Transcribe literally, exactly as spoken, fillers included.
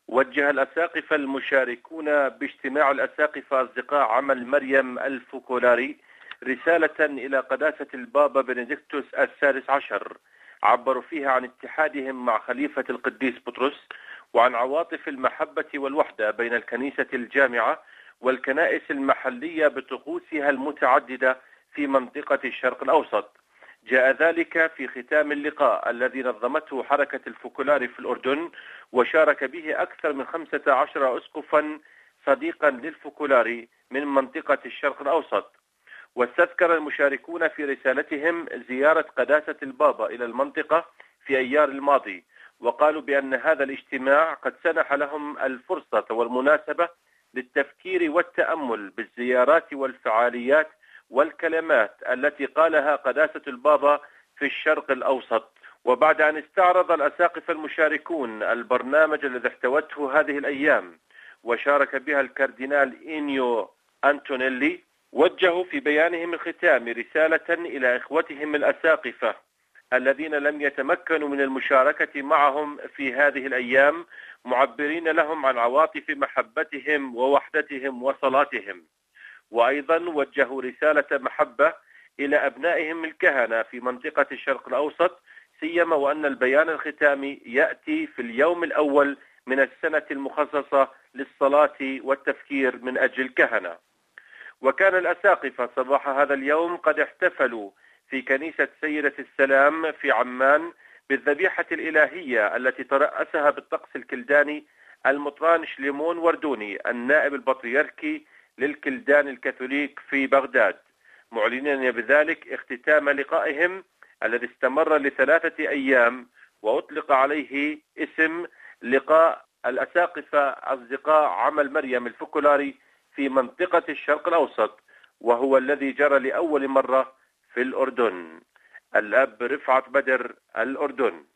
وجه الأساقفة المشاركون باجتماع الأساقفة أصدقاء عمل مريم الفوكولاري رسالة إلى قداسة البابا بنديكتوس السادس عشر، عبروا فيها عن اتحادهم مع خليفة القديس بطرس وعن عواطف المحبة والوحدة بين الكنيسة الجامعة والكنائس المحلية بطقوسها المتعددة في منطقة الشرق الأوسط. جاء ذلك في ختام اللقاء الذي نظمته حركة الفوكولاري في الأردن، وشارك به أكثر من خمسة عشر أسقفا صديقا للفوكولاري من منطقة الشرق الأوسط. واستذكر المشاركون في رسالتهم زيارة قداسة البابا إلى المنطقة في أيار الماضي، وقالوا بأن هذا الاجتماع قد سنح لهم الفرصة والمناسبة للتفكير والتأمل بالزيارات والفعاليات والكلمات التي قالها قداسة البابا في الشرق الأوسط. وبعد أن استعرض الأساقفة المشاركون البرنامج الذي احتوته هذه الأيام وشارك بها الكاردينال إنيو أنتونيلي، وجهوا في بيانهم الختامي رسالة إلى إخوتهم الأساقفة الذين لم يتمكنوا من المشاركة معهم في هذه الأيام، معبرين لهم عن عواطف محبتهم ووحدتهم وصلاتهم. وأيضا وجهوا رسالة محبة إلى أبنائهم الكهنة في منطقة الشرق الأوسط، سيما وأن البيان الختامي يأتي في اليوم الأول من السنة المخصصة للصلاة والتفكير من أجل الكهنة. وكان الأساقفة صباح هذا اليوم قد احتفلوا في كنيسة سيدة السلام في عمان بالذبيحة الإلهية التي ترأسها بالطقس الكلداني المطران شليمون وردوني النائب البطريركي للكلدان الكاثوليك في بغداد، معلنين بذلك اختتام لقائهم الذي استمر لثلاثة أيام وأطلق عليه اسم لقاء الأساقفة أصدقاء عمل مريم الفوكولاري في منطقة الشرق الأوسط، وهو الذي جرى لأول مرة في الأردن. الأب رفعت بدر، الأردن.